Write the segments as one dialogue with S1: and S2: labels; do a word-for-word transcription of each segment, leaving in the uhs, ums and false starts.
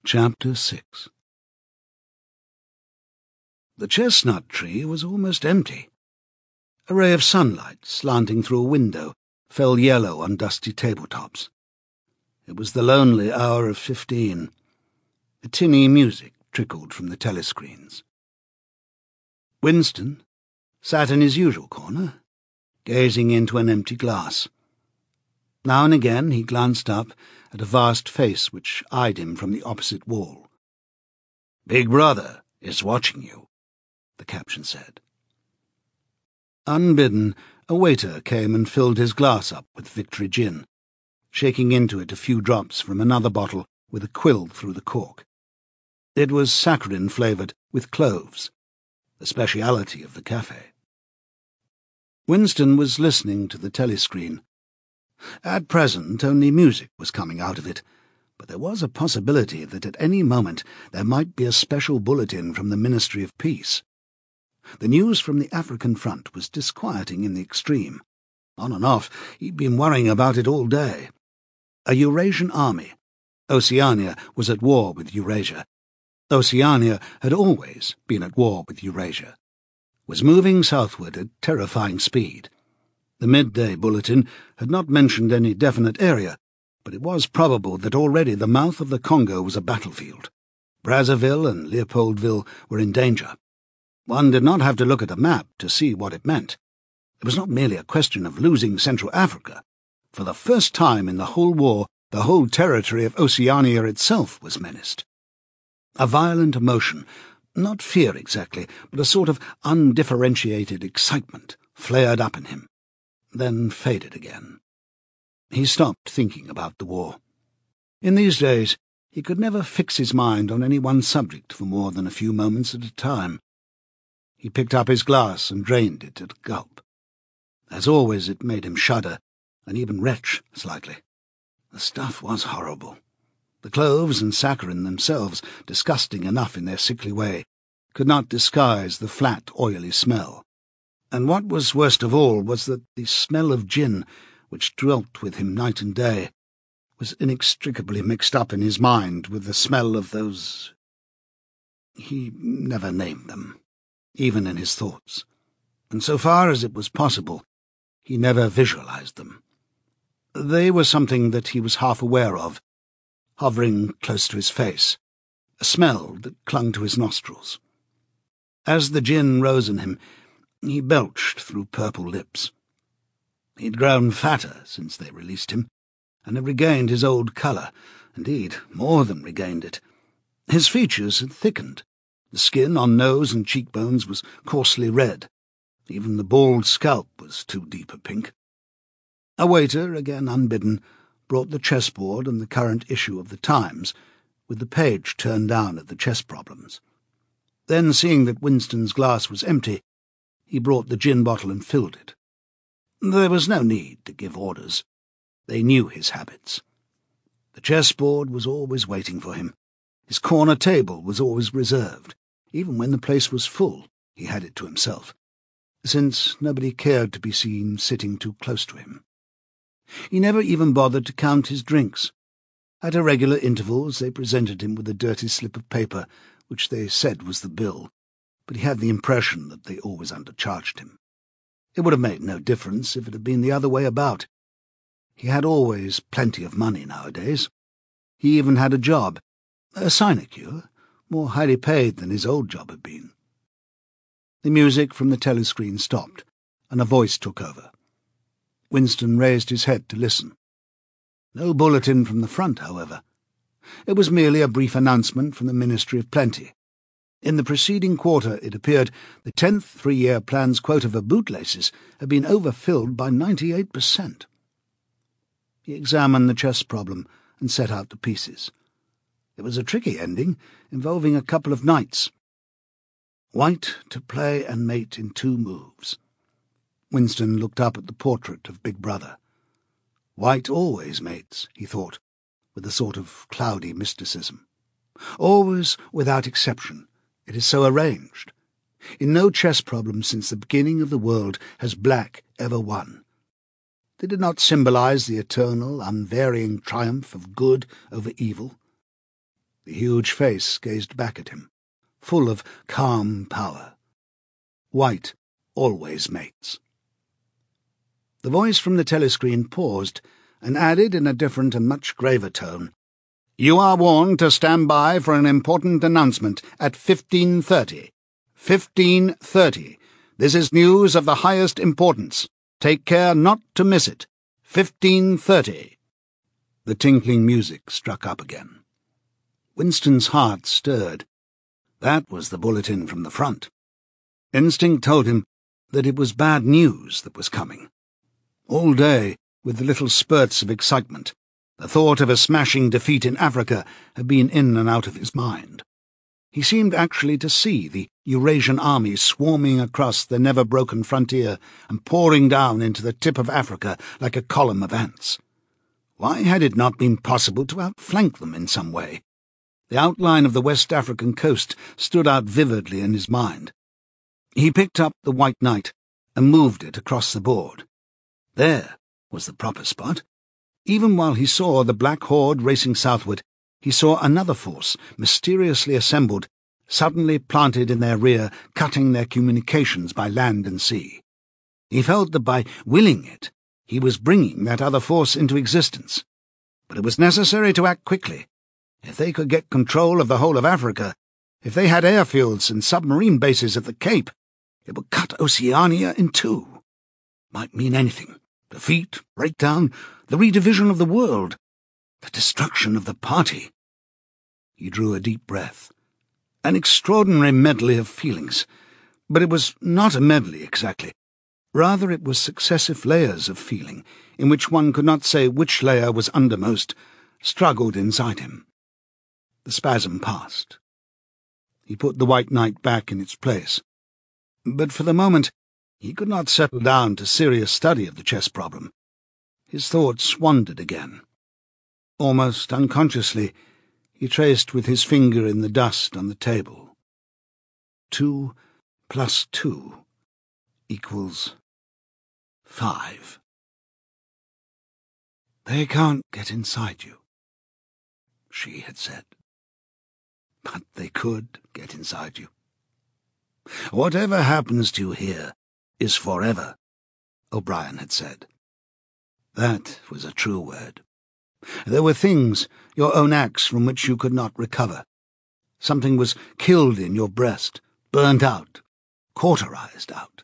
S1: Chapter six. The chestnut tree was almost empty. A ray of sunlight, slanting through a window, fell yellow on dusty tabletops. It was the lonely hour of fifteen. A tinny music trickled from the telescreens. Winston sat in his usual corner, gazing into an empty glass. Now and again he glanced up at a vast face which eyed him from the opposite wall. "Big Brother is watching you," the caption said. Unbidden, a waiter came and filled his glass up with Victory gin, shaking into it a few drops from another bottle with a quill through the cork. It was saccharine-flavoured with cloves, the speciality of the cafe. Winston was listening to the telescreen. At present only music was coming out of it, but there was a possibility that at any moment there might be a special bulletin from the Ministry of Peace. The news from the African front was disquieting in the extreme. On and off, he'd been worrying about it all day. A Eurasian army. Oceania was at war with Eurasia. Oceania had always been at war with Eurasia. Was moving southward at terrifying speed. The midday bulletin had not mentioned any definite area, but it was probable that already the mouth of the Congo was a battlefield. Brazzaville and Leopoldville were in danger. One did not have to look at a map to see what it meant. It was not merely a question of losing Central Africa. For the first time in the whole war, the whole territory of Oceania itself was menaced. A violent emotion, not fear exactly, but a sort of undifferentiated excitement, flared up in him, then faded again. He stopped thinking about the war. In these days, he could never fix his mind on any one subject for more than a few moments at a time. He picked up his glass and drained it at a gulp. As always, it made him shudder, and even retch slightly. The stuff was horrible. The cloves and saccharine themselves, disgusting enough in their sickly way, could not disguise the flat, oily smell. And what was worst of all was that the smell of gin, which dwelt with him night and day, was inextricably mixed up in his mind with the smell of those— He never named them, even in his thoughts, and so far as it was possible, he never visualized them. They were something that he was half aware of, hovering close to his face, a smell that clung to his nostrils. As the gin rose in him, he belched through purple lips. He'd grown fatter since they released him, and had regained his old colour, indeed, more than regained it. His features had thickened. The skin on nose and cheekbones was coarsely red. Even the bald scalp was too deep a pink. A waiter, again unbidden, brought the chessboard and the current issue of the Times, with the page turned down at the chess problems. Then, seeing that Winston's glass was empty, he brought the gin bottle and filled it. There was no need to give orders. They knew his habits. The chessboard was always waiting for him. His corner table was always reserved. Even when the place was full, he had it to himself, since nobody cared to be seen sitting too close to him. He never even bothered to count his drinks. At irregular intervals they presented him with a dirty slip of paper, which they said was the bill, but he had the impression that they always undercharged him. It would have made no difference if it had been the other way about. He had always plenty of money nowadays. He even had a job, a sinecure, more highly paid than his old job had been. The music from the telescreen stopped, and a voice took over. Winston raised his head to listen. No bulletin from the front, however. It was merely a brief announcement from the Ministry of Plenty. In the preceding quarter, it appeared, the tenth three-year plan's quota for bootlaces had been overfilled by ninety-eight percent. He examined the chess problem and set out the pieces. It was a tricky ending, involving a couple of knights. White to play and mate in two moves. Winston looked up at the portrait of Big Brother. White always mates, he thought, with a sort of cloudy mysticism. Always, without exception, it is so arranged. In no chess problem since the beginning of the world has black ever won. Did it not symbolize the eternal, unvarying triumph of good over evil? The huge face gazed back at him, full of calm power. White always mates. The voice from the telescreen paused and added in a different and much graver tone, "You are warned to stand by for an important announcement at fifteen thirty. fifteen thirty. This is news of the highest importance. Take care not to miss it. fifteen thirty. The tinkling music struck up again. Winston's heart stirred. That was the bulletin from the front. Instinct told him that it was bad news that was coming. All day, with the little spurts of excitement, the thought of a smashing defeat in Africa had been in and out of his mind. He seemed actually to see the Eurasian army swarming across the never-broken frontier and pouring down into the tip of Africa like a column of ants. Why had it not been possible to outflank them in some way? The outline of the West African coast stood out vividly in his mind. He picked up the White Knight and moved it across the board. There was the proper spot. Even while he saw the black horde racing southward, he saw another force, mysteriously assembled, suddenly planted in their rear, cutting their communications by land and sea. He felt that by willing it, he was bringing that other force into existence. But it was necessary to act quickly. If they could get control of the whole of Africa, if they had airfields and submarine bases at the Cape, it would cut Oceania in two. Might mean anything. Defeat, breakdown, the redivision of the world, the destruction of the party. He drew a deep breath. An extraordinary medley of feelings. But it was not a medley exactly. Rather it was successive layers of feeling, in which one could not say which layer was undermost, struggled inside him. The spasm passed. He put the White Knight back in its place. But for the moment he could not settle down to serious study of the chess problem. His thoughts wandered again. Almost unconsciously, he traced with his finger in the dust on the table. Two plus two equals five. "They can't get inside you," she had said. But they could get inside you. "Whatever happens to you here is forever," O'Brien had said. That was a true word. There were things, your own acts, from which you could not recover. Something was killed in your breast, burnt out, cauterized out.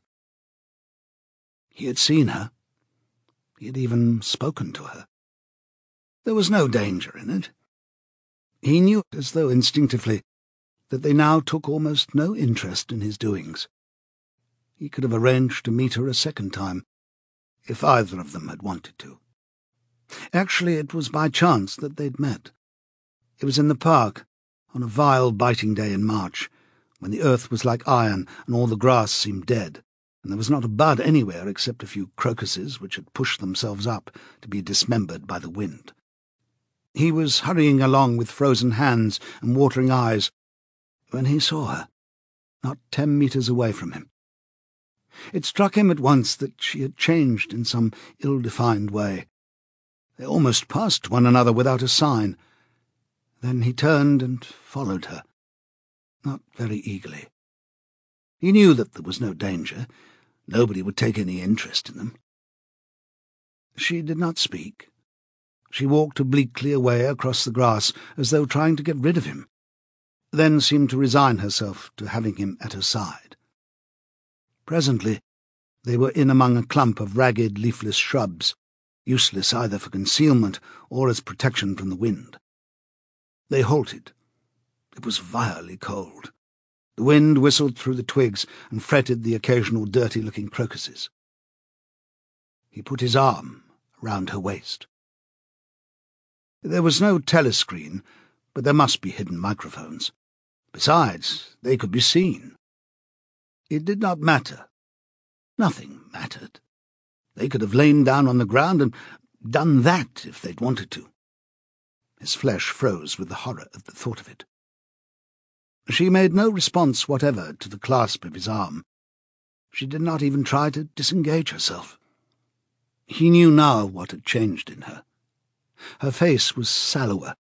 S1: He had seen her. He had even spoken to her. There was no danger in it. He knew, as though instinctively, that they now took almost no interest in his doings. He could have arranged to meet her a second time, if either of them had wanted to. Actually, it was by chance that they'd met. It was in the park, on a vile biting day in March, when the earth was like iron and all the grass seemed dead, and there was not a bud anywhere except a few crocuses which had pushed themselves up to be dismembered by the wind. He was hurrying along with frozen hands and watering eyes when he saw her, not ten metres away from him. It struck him at once that she had changed in some ill-defined way. They almost passed one another without a sign. Then he turned and followed her, not very eagerly. He knew that there was no danger. Nobody would take any interest in them. She did not speak. She walked obliquely away across the grass, as though trying to get rid of him, then seemed to resign herself to having him at her side. Presently they were in among a clump of ragged, leafless shrubs, useless either for concealment or as protection from the wind. They halted. It was vilely cold. The wind whistled through the twigs and fretted the occasional dirty-looking crocuses. He put his arm round her waist. There was no telescreen, but there must be hidden microphones. Besides, they could be seen. It did not matter. Nothing mattered. They could have lain down on the ground and done that if they'd wanted to. His flesh froze with the horror of the thought of it. She made no response whatever to the clasp of his arm. She did not even try to disengage herself. He knew now what had changed in her. Her face was sallower,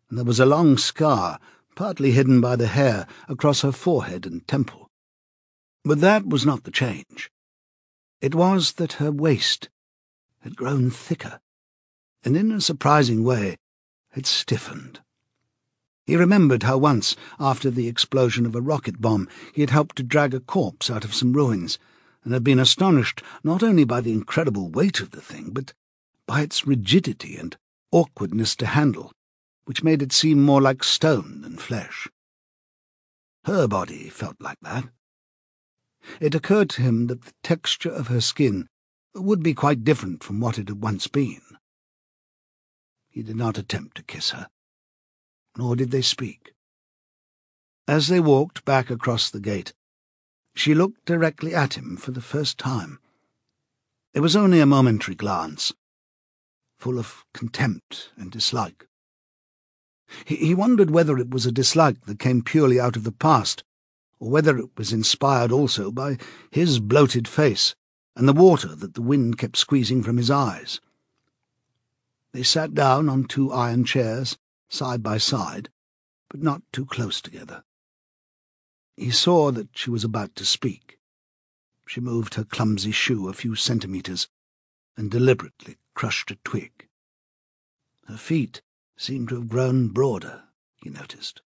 S1: and there was a long scar, partly hidden by the hair, across her forehead and temple. But that was not the change. It was that her waist had grown thicker, and in a surprising way had stiffened. He remembered how once, after the explosion of a rocket bomb, he had helped to drag a corpse out of some ruins, and had been astonished not only by the incredible weight of the thing, but by its rigidity and awkwardness to handle, which made it seem more like stone than flesh. Her body felt like that. It occurred to him that the texture of her skin would be quite different from what it had once been. He did not attempt to kiss her, nor did they speak. As they walked back across the gate, she looked directly at him for the first time. It was only a momentary glance, full of contempt and dislike. He, he wondered whether it was a dislike that came purely out of the past, or whether it was inspired also by his bloated face and the water that the wind kept squeezing from his eyes. They sat down on two iron chairs, side by side, but not too close together. He saw that she was about to speak. She moved her clumsy shoe a few centimetres and deliberately crushed a twig. Her feet seemed to have grown broader, he noticed.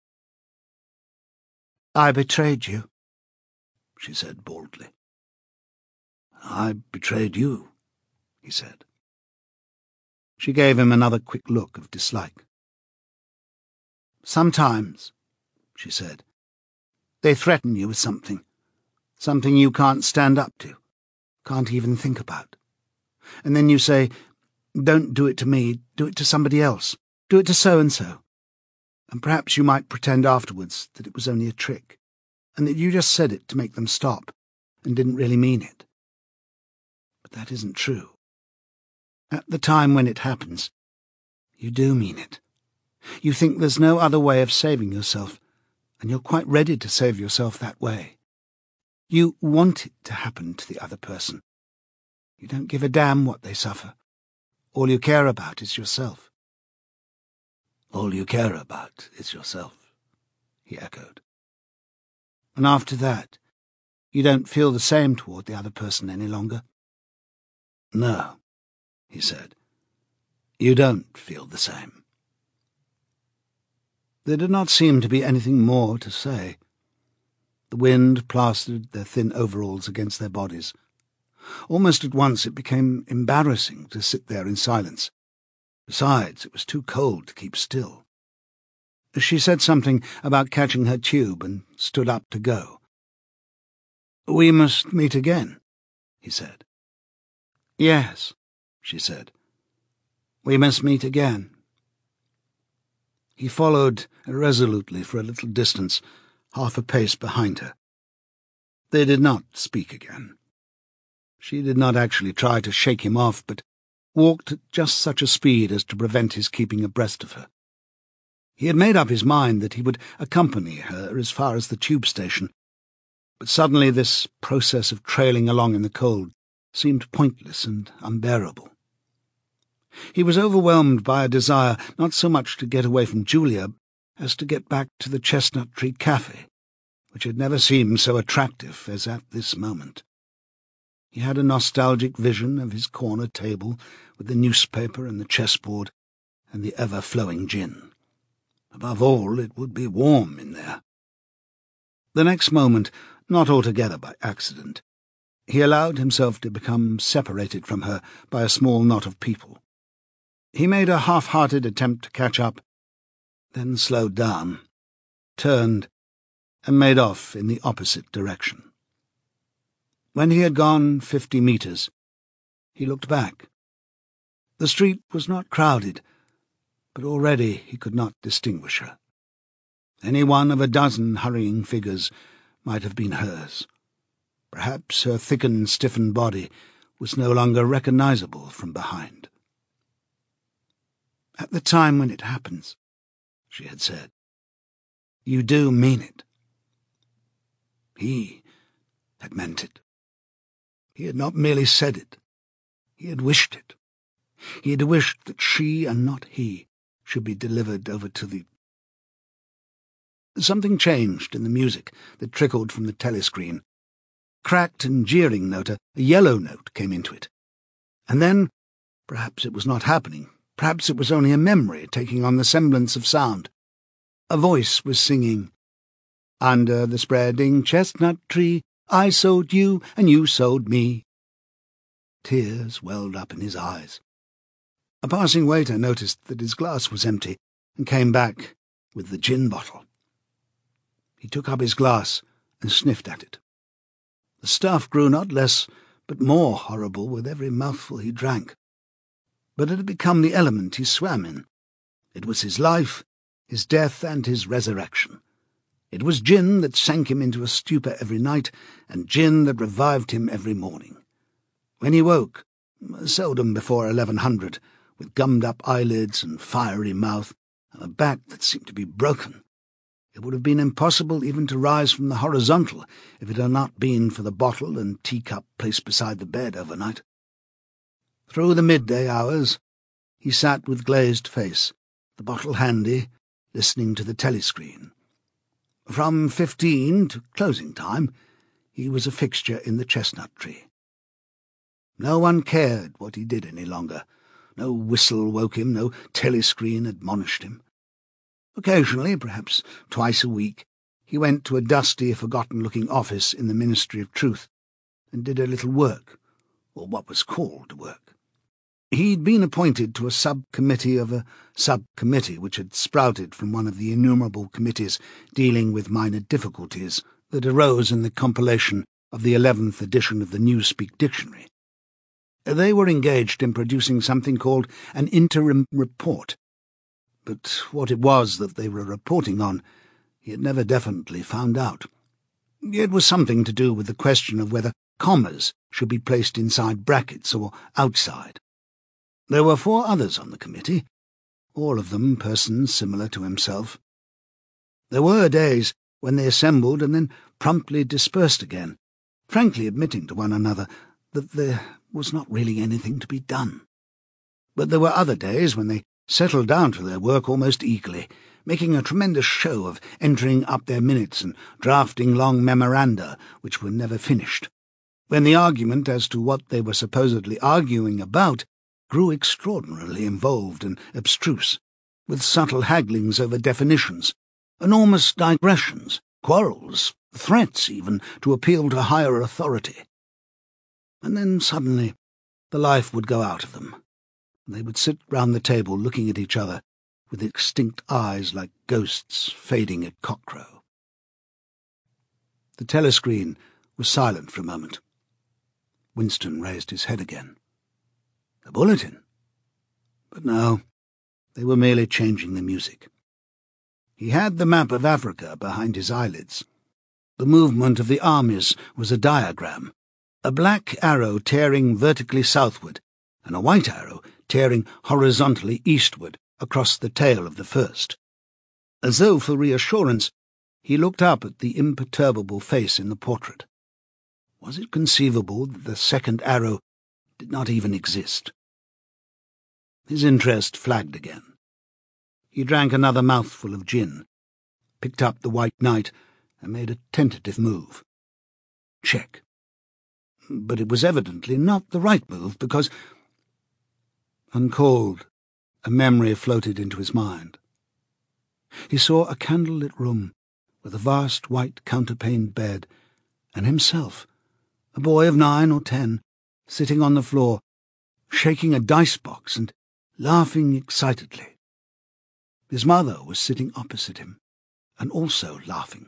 S1: "I betrayed you," she said baldly. "I betrayed you," he said. She gave him another quick look of dislike. "Sometimes," she said, "they threaten you with something, something you can't stand up to, can't even think about. And then you say, 'Don't do it to me, do it to somebody else, do it to so-and-so.' And perhaps you might pretend afterwards that it was only a trick, and that you just said it to make them stop, and didn't really mean it. But that isn't true. At the time when it happens, you do mean it. You think there's no other way of saving yourself, and you're quite ready to save yourself that way. You want it to happen to the other person. You don't give a damn what they suffer. All you care about is yourself." "All you care about is yourself," he echoed. "And after that, you don't feel the same toward the other person any longer?" "No," he said. "You don't feel the same." There did not seem to be anything more to say. The wind plastered their thin overalls against their bodies. Almost at once it became embarrassing to sit there in silence. Besides, it was too cold to keep still. She said something about catching her tube and stood up to go. "We must meet again," he said. "Yes," she said. "We must meet again." He followed irresolutely for a little distance, half a pace behind her. They did not speak again. She did not actually try to shake him off, but walked at just such a speed as to prevent his keeping abreast of her. He had made up his mind that he would accompany her as far as the tube station, but suddenly this process of trailing along in the cold seemed pointless and unbearable. He was overwhelmed by a desire not so much to get away from Julia as to get back to the Chestnut Tree Cafe, which had never seemed so attractive as at this moment. He had a nostalgic vision of his corner table with the newspaper and the chessboard and the ever-flowing gin. Above all, it would be warm in there. The next moment, not altogether by accident, he allowed himself to become separated from her by a small knot of people. He made a half-hearted attempt to catch up, then slowed down, turned, and made off in the opposite direction. When he had gone fifty metres, he looked back. The street was not crowded, but already he could not distinguish her. Any one of a dozen hurrying figures might have been hers. Perhaps her thickened, stiffened body was no longer recognisable from behind. "At the time when it happens," she had said, "you do mean it." He had meant it. He had not merely said it. He had wished it. He had wished that she, and not he, should be delivered over to the... Something changed in the music that trickled from the telescreen. Cracked and jeering note, a yellow note came into it. And then, perhaps it was not happening, perhaps it was only a memory taking on the semblance of sound. A voice was singing, "Under the spreading chestnut tree, I sowed you and you sowed me." Tears welled up in his eyes. A passing waiter noticed that his glass was empty and came back with the gin bottle. He took up his glass and sniffed at it. The stuff grew not less but more horrible with every mouthful he drank. But it had become the element he swam in. It was his life, his death, and his resurrection. It was gin that sank him into a stupor every night, and gin that revived him every morning. When he woke, seldom before eleven hundred, with gummed-up eyelids and fiery mouth, and a back that seemed to be broken, it would have been impossible even to rise from the horizontal if it had not been for the bottle and teacup placed beside the bed overnight. Through the midday hours, he sat with glazed face, the bottle handy, listening to the telescreen. From fifteen to closing time, he was a fixture in the chestnut tree. No one cared what he did any longer. No whistle woke him, no telescreen admonished him. Occasionally, perhaps twice a week, he went to a dusty, forgotten-looking office in the Ministry of Truth and did a little work, or what was called work. He'd been appointed to a subcommittee of a subcommittee which had sprouted from one of the innumerable committees dealing with minor difficulties that arose in the compilation of the eleventh edition of the Newspeak Dictionary. They were engaged in producing something called an interim report, but what it was that they were reporting on, he had never definitely found out. It was something to do with the question of whether commas should be placed inside brackets or outside. There were four others on the committee, all of them persons similar to himself. There were days when they assembled and then promptly dispersed again, frankly admitting to one another that there was not really anything to be done. But there were other days when they settled down to their work almost eagerly, making a tremendous show of entering up their minutes and drafting long memoranda which were never finished, when the argument as to what they were supposedly arguing about grew extraordinarily involved and abstruse, with subtle hagglings over definitions, enormous digressions, quarrels, threats even to appeal to higher authority. And then suddenly the life would go out of them, and they would sit round the table looking at each other with extinct eyes like ghosts fading at cockcrow. The telescreen was silent for a moment. Winston raised his head again. The bulletin? But no, they were merely changing the music. He had the map of Africa behind his eyelids. The movement of the armies was a diagram, a black arrow tearing vertically southward, and a white arrow tearing horizontally eastward across the tail of the first. As though for reassurance, he looked up at the imperturbable face in the portrait. Was it conceivable that the second arrow did not even exist? His interest flagged again. He drank another mouthful of gin, picked up the White Knight, and made a tentative move. Check. But it was evidently not the right move, because, uncalled, a memory floated into his mind. He saw a candlelit room with a vast white counterpaned bed, and himself, a boy of nine or ten, sitting on the floor, shaking a dice box and laughing excitedly. His mother was sitting opposite him, and also laughing.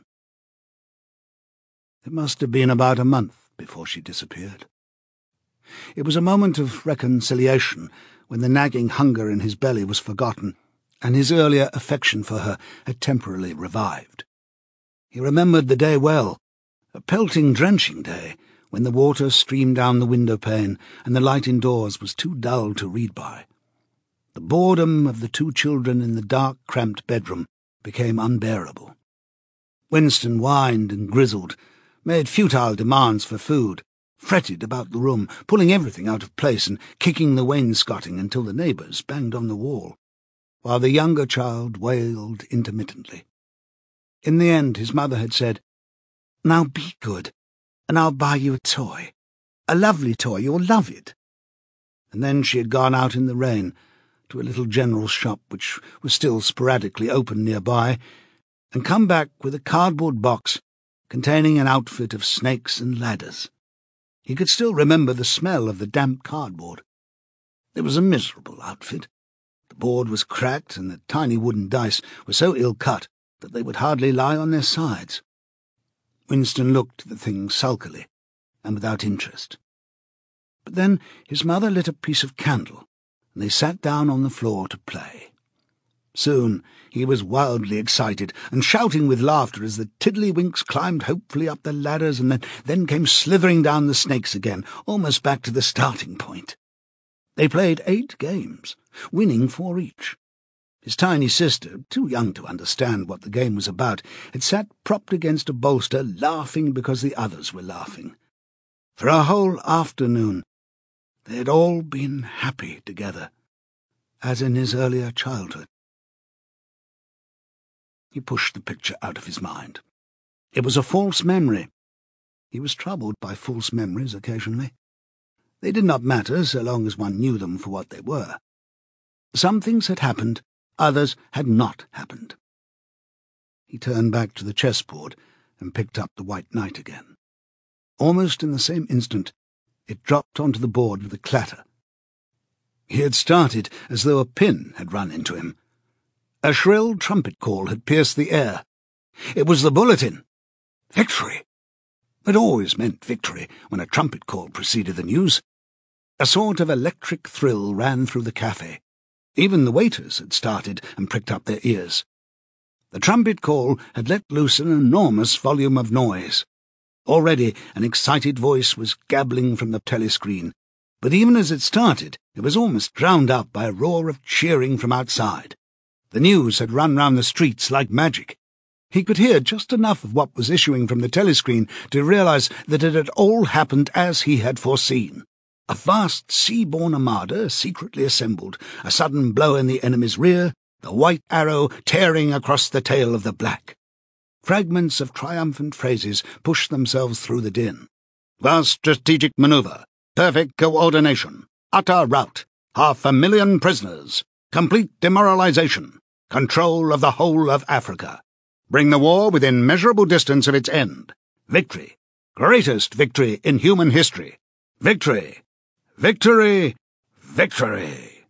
S1: It must have been about a month before she disappeared. It was a moment of reconciliation when the nagging hunger in his belly was forgotten, and his earlier affection for her had temporarily revived. He remembered the day well, a pelting, drenching day, when the water streamed down the window-pane and the light indoors was too dull to read by. The boredom of the two children in the dark, cramped bedroom became unbearable. Winston whined and grizzled, made futile demands for food, fretted about the room, pulling everything out of place and kicking the wainscoting until the neighbours banged on the wall. while the younger child wailed intermittently. In the end, his mother had said, "Now be good, and I'll buy you a toy. A lovely toy, you'll love it." And then she had gone out in the rain to a little general shop which was still sporadically open nearby, and come back with a cardboard box containing an outfit of snakes and ladders. He could still remember the smell of the damp cardboard. It was a miserable outfit. The board was cracked, and the tiny wooden dice were so ill-cut that they would hardly lie on their sides. Winston looked at the thing sulkily and without interest. But then his mother lit a piece of candle, and they sat down on the floor to play. Soon he was wildly excited and shouting with laughter as the tiddlywinks climbed hopefully up the ladders and then, then came slithering down the snakes again, almost back to the starting point. They played eight games, winning four each. His tiny sister, too young to understand what the game was about, had sat propped against a bolster, laughing because the others were laughing. For a whole afternoon they had all been happy together, as in his earlier childhood. He pushed the picture out of his mind. It was a false memory. He was troubled by false memories occasionally. They did not matter so long as one knew them for what they were. Some things had happened, others had not happened. He turned back to the chessboard and picked up the white knight again. Almost in the same instant, it dropped onto the board with a clatter. He had started as though a pin had run into him. A shrill trumpet call had pierced the air. It was the bulletin. Victory! It always meant victory when a trumpet call preceded the news. A sort of electric thrill ran through the cafe. Even the waiters had started and pricked up their ears. The trumpet call had let loose an enormous volume of noise. Already an excited voice was gabbling from the telescreen, but even as it started, it was almost drowned out by a roar of cheering from outside. The news had run round the streets like magic. He could hear just enough of what was issuing from the telescreen to realize that it had all happened as he had foreseen. A vast sea-borne armada secretly assembled, a sudden blow in the enemy's rear, the white arrow tearing across the tail of the black. Fragments of triumphant phrases pushed themselves through the din. Vast strategic maneuver, perfect coordination, utter rout, half a million prisoners, complete demoralization, control of the whole of Africa. Bring the war within measurable distance of its end. Victory. Greatest victory in human history. Victory. Victory. Victory.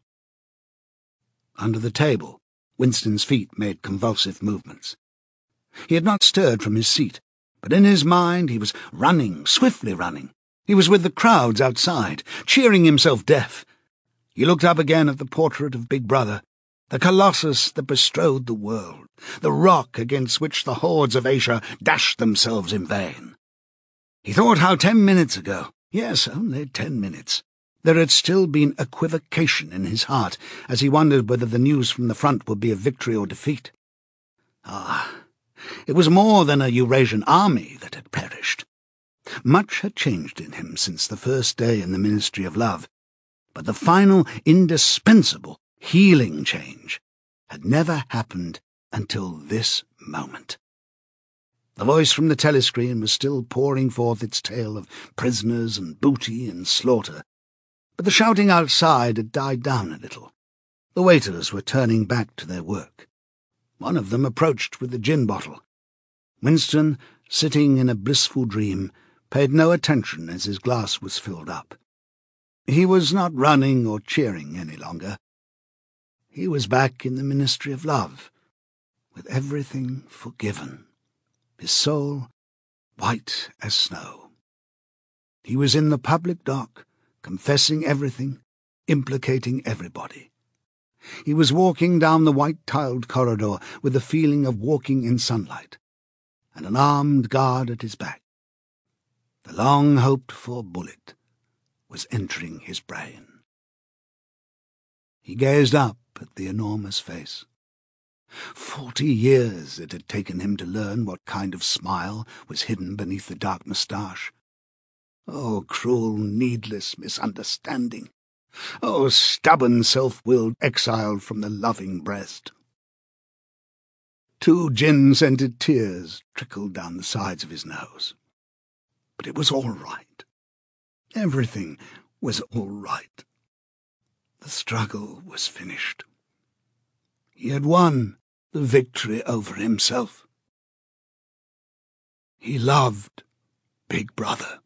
S1: Under the table, Winston's feet made convulsive movements. He had not stirred from his seat, but in his mind he was running, swiftly running. He was with the crowds outside, cheering himself deaf. He looked up again at the portrait of Big Brother, the colossus that bestrode the world, the rock against which the hordes of Asia dashed themselves in vain. He thought how ten minutes ago, yes, only ten minutes, there had still been equivocation in his heart as he wondered whether the news from the front would be of victory or defeat. Ah, it was more than a Eurasian army that had perished. Much had changed in him since the first day in the Ministry of Love, but the final, indispensable, healing change had never happened until this moment. The voice from the telescreen was still pouring forth its tale of prisoners and booty and slaughter, but the shouting outside had died down a little. The waiters were turning back to their work. One of them approached with the gin bottle. Winston, sitting in a blissful dream, paid no attention as his glass was filled up. He was not running or cheering any longer. He was back in the Ministry of Love, with everything forgiven, his soul white as snow. He was in the public dock, confessing everything, implicating everybody. He was walking down the white-tiled corridor with the feeling of walking in sunlight, and an armed guard at his back. The long-hoped-for bullet was entering his brain. He gazed up at the enormous face. Forty years it had taken him to learn what kind of smile was hidden beneath the dark moustache. Oh, cruel, needless misunderstanding! Oh, stubborn, self-willed exile from the loving breast! Two gin-scented tears trickled down the sides of his nose. But it was all right. Everything was all right. The struggle was finished. He had won the victory over himself. He loved Big Brother.